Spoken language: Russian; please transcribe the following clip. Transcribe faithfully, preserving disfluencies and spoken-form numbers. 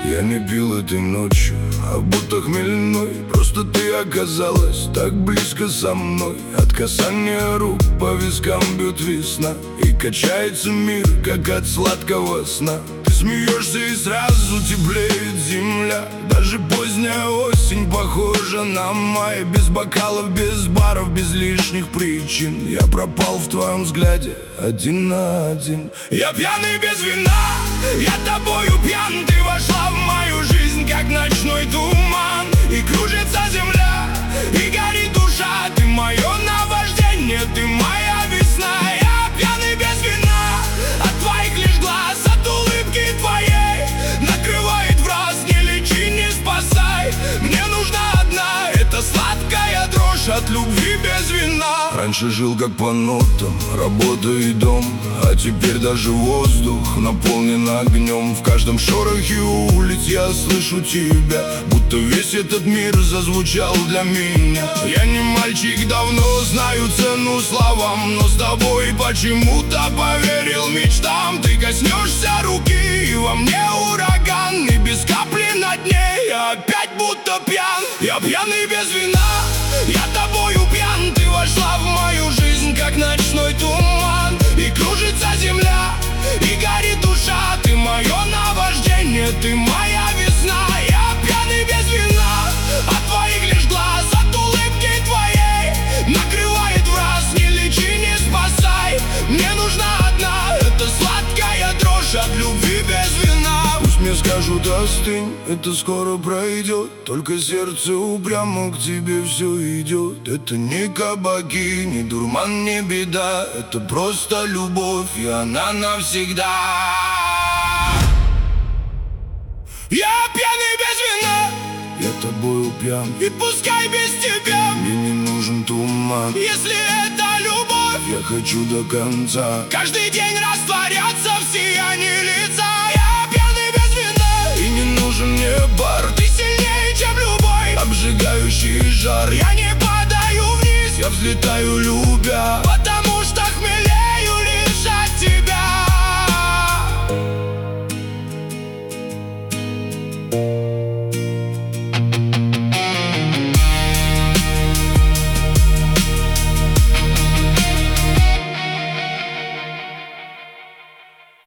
Я не пил этой ночью, а будто хмельной. Просто ты оказалась так близко со мной. От касания рук по вискам бьет весна, и качается мир, как от сладкого сна. Ты смеешься, и сразу теплеет земля. Даже поздняя осень похожа на май. Без бокалов, без баров, без лишних причин. Я пропал в твоем взгляде, один на один. Я пьяный без вина, я тобою пьян. Ты вошла в мою жизнь, как ночной туман. И кружится земля, и горит душа. Ты мое наваждение, ты моя весна. Я пьяный без вина, от твоих лишь глаз, от улыбки твоей накрывает враз. Не лечи, не спасай, мне нужна одна. Это сладкая дрожь от любви без вина. Раньше жил как по нотам, работа и дом, а теперь даже воздух наполнен огнем. В каждом шорохе улиц я слышу тебя, будто весь этот мир зазвучал для меня. Я не мальчик, давно знаю цену словам, но с тобой почему-то поверил мечтам. Ты коснешься руки, и во мне ураган, и без капли на дне я опять будто пьян. Я пьяный без вина, я тобою пьян. Ты вошла в мою жизнь, как ночной туман. И кружится земля, и горит душа. Ты мое наваждение, ты моя весна. Я пьяный без вина, от твоих лишь глаз, от улыбки твоей накрывает враз. Не лечи, не спасай, мне нужна одна. Это сладкая дрожь от любви без вина. Пусть мне скажут остынь, это скоро пройдет. Только сердце упрямо к тебе все идет. Это не кабаки, не дурман, не беда. Это просто любовь, и она навсегда. Я пьяный без вина, я тобою пьян, и пускай без тебя мне не нужен туман. Если это любовь, я хочу до конца каждый день растворяться в сиянии лица. Я пьяный без вина, и не нужен мне бар. Ты сильнее, чем любой обжигающий жар. Я не падаю вниз, я взлетаю, любя.